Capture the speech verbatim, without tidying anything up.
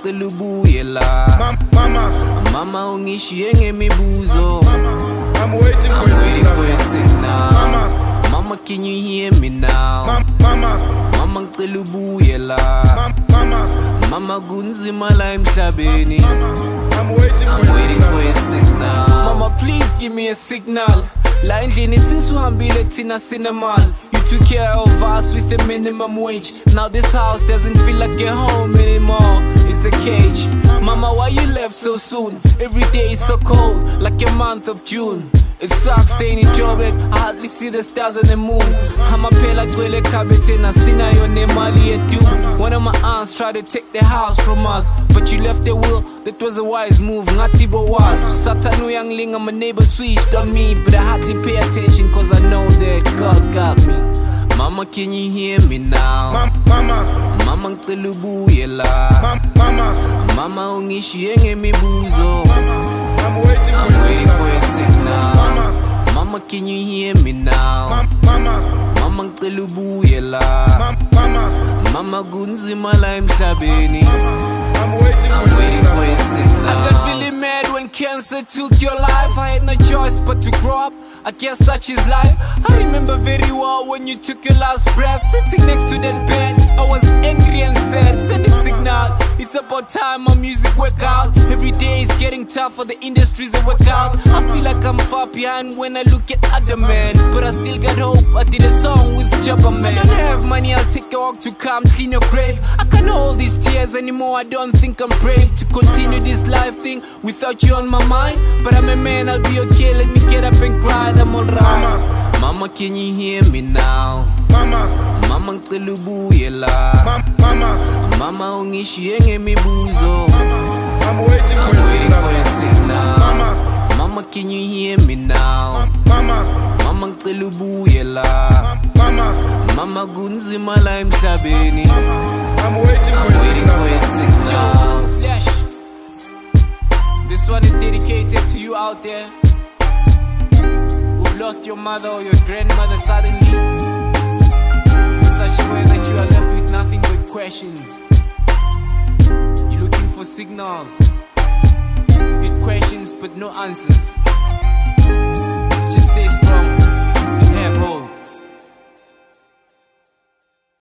ngicela ubuye la. Mama, mama ungishiye ngemibuzo. I'm waiting for I'm waiting for your signal. Mama, mama can you hear me now? Mama, mama ngicela ubuye la. Mama, mama kunzima la emhlabeni. I'm waiting I'm waiting for your signal. Mama please give me a signal. La endlini since uhambile thina sinemal. You took care of us with a minimum wage. Now this house doesn't feel like a home anymore. It's a cage. Mama, why you left so soon? Every day is so cold, like a month of June. It sucks staying in Joburg, I hardly see the stars and the moon. Amaphela gcwele ekhabethe nasinayo nemali yedu. One of my aunts tried to take the house from us, but you left the will, that was a wise move. Ngathi bowazi Satan uyangilinga, my neighbor switched on me, but I hardly pay attention cause I know that God got me. Mama can you hear me now? Mama, mama ngicela ubuye la. Mama, mama ungishiye ngemibuzo. I'm waiting, I'm waiting for your signal. Mama, mama can you hear me now? Mama, mama ngicela ubuye la. Mama, mama kunzima la emhlabeni. I'm waiting, I'm waiting for your signal. I got really mad when cancer took your life. I had no choice but to grow up, I guess such is life. I remember very well when you took your last breath. Sitting next to that bed, I was angry and sad. Send a signal, it's about time my music work out. Every day is getting tough for the industries that work out. I feel like I'm far behind when I look at other men, but I still got hope. I did a song with Jabba Man. I don't have money, I'll take a walk to come clean your grave. I can't hold these tears anymore, I don't think I'm brave to continue this life thing without you on my mind. But I'm a man, I'll be okay, let me get up and grind, I'm alright. Mama, mama can you hear me now? Mama, mama ngicela ubuye la. Mama, mama ungishiye ngemibuzo. I'm waiting, I'm waiting for your signal. Mama, mama can you hear me now? Mama, mama ngicela ubuye la. Mama, mama kunzima la emhlabeni. I'm waiting, I'm waiting for your signal. Slash. This one is dedicated to you out there who've lost your mother or your grandmother suddenly, in such a way that you are left with nothing but questions. You're looking for signals, good questions but no answers. Just stay strong.